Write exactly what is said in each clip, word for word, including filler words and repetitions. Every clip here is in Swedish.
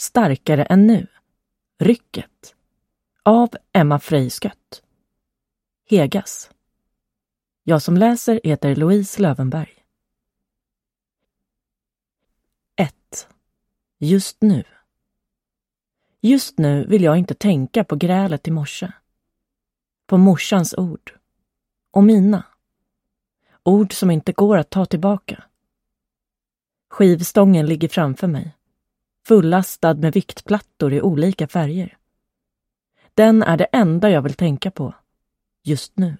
Starkare än nu. Rycket. Av Emma Frejskött. Hegas. Jag som läser heter Louise Lövenberg. ett. Just nu. Just nu vill jag inte tänka på grälet i morse. På morsans ord. Och mina. Ord som inte går att ta tillbaka. Skivstången ligger framför mig. Fullastad med viktplattor i olika färger. Den är det enda jag vill tänka på. Just nu.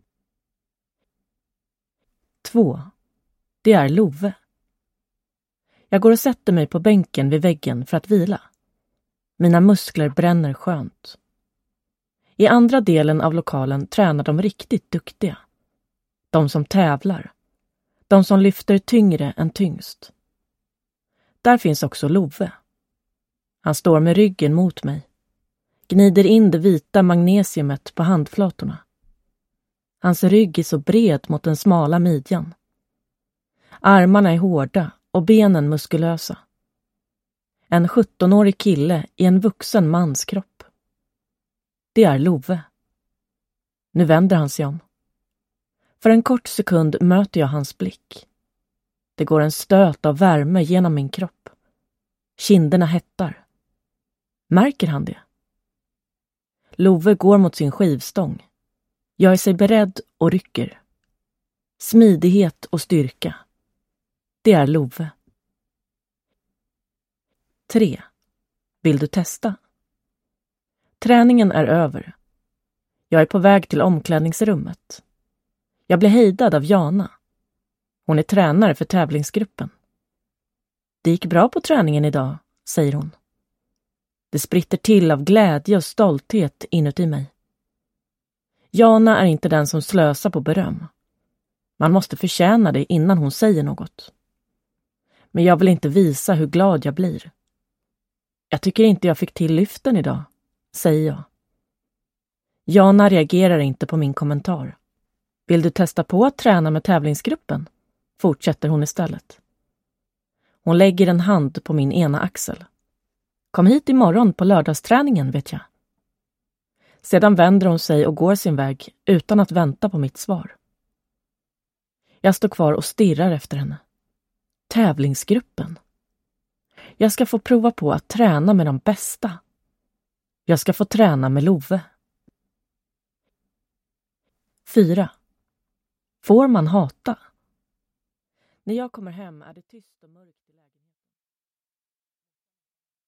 två. Det är Love. Jag går och sätter mig på bänken vid väggen för att vila. Mina muskler bränner skönt. I andra delen av lokalen tränar de riktigt duktiga. De som tävlar. De som lyfter tyngre än tyngst. Där finns också Love. Han står med ryggen mot mig. Gnider in det vita magnesiumet på handflatorna. Hans rygg är så bred mot den smala midjan. Armarna är hårda och benen muskulösa. En sjuttonårig kille i en vuxen mans kropp. Det är Love. Nu vänder han sig om. För en kort sekund möter jag hans blick. Det går en stöt av värme genom min kropp. Kinderna hettar. Märker han det? Love går mot sin skivstång. Jag är sig beredd och rycker. Smidighet och styrka. Det är Love. tre. Vill du testa? Träningen är över. Jag är på väg till omklädningsrummet. Jag blir hejdad av Jana. Hon är tränare för tävlingsgruppen. Det gick bra på träningen idag, säger hon. Det spritter till av glädje och stolthet inuti mig. Jana är inte den som slösar på beröm. Man måste förtjäna det innan hon säger något. Men jag vill inte visa hur glad jag blir. Jag tycker inte jag fick till lyften idag, säger jag. Jana reagerar inte på min kommentar. Vill du testa på att träna med tävlingsgruppen? Fortsätter hon istället. Hon lägger en hand på min ena axel. Kom hit imorgon på lördagsträningen, vet jag. Sedan vänder hon sig och går sin väg utan att vänta på mitt svar. Jag står kvar och stirrar efter henne. Tävlingsgruppen. Jag ska få prova på att träna med de bästa. Jag ska få träna med Love. fyra. Får man hata? När jag kommer hem är det tyst och mörkt.